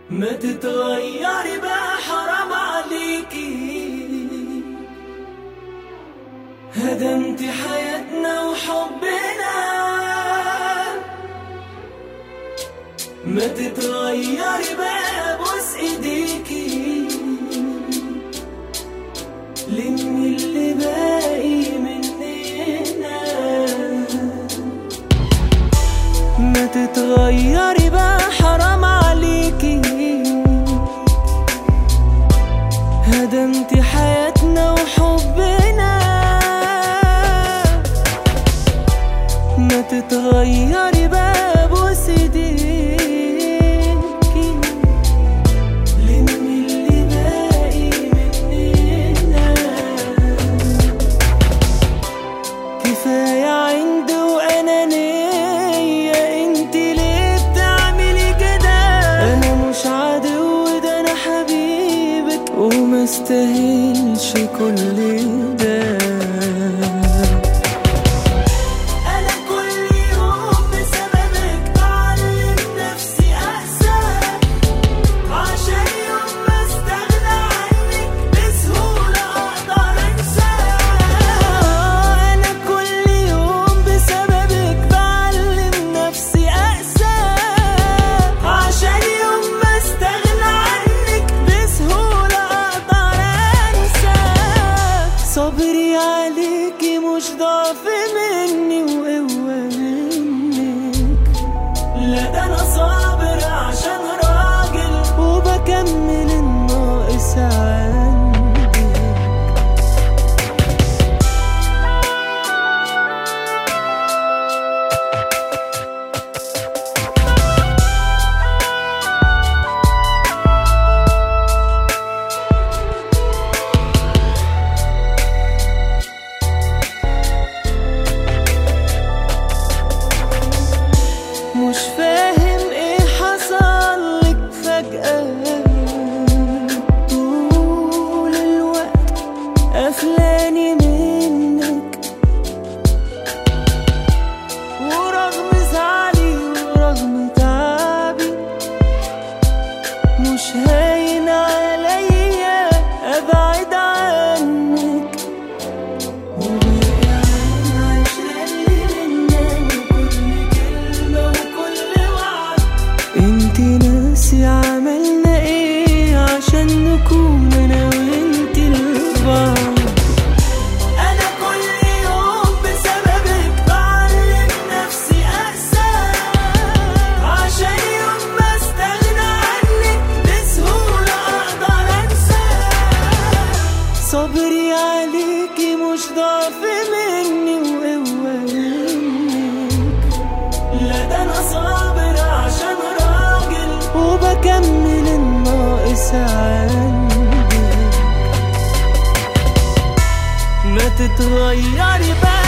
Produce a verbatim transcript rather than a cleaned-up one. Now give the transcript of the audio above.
ما تتغيري بقى حرام عليكي، هدمتي حياتنا وحبنا. ما تتغيري بقى بوس ايديكي، لمي اللي باقي مننا. ما تتغيري بقى حرام عليكي، هدمتي حياتنا وحبنا. ما تتغيري بقى بوس ايديكي، لمي اللي باقي مننا. كفاية عند وأنانية، انت ليه بتعملي كده؟ انا مش عدو، ده انا حبيبك وما استاهلش كل ده. صبري عليكي مش ضعف مني وقوة منك، لا ده انا صابر عشان راجل وبكمل الناقص عندك. مش فاهم ايه حصلك فجأة، طول الوقت قفلاني منك، ورغم زعلي ورغم تعبي مش هاين عليا ابعد عنك. انتي ناسي عملنا ايه عشان نكون انا وانتي لبعض؟ انا كل يوم بسببك بعلم نفسي اقسى، عشان يوم ما استغنى عنك بسهولة اقدر انسى. صبري عليكي مش ضعف مني وقوة منك، لا ده انا صابر عشان وبكمل الناقص عندك. ما تتغيري بقى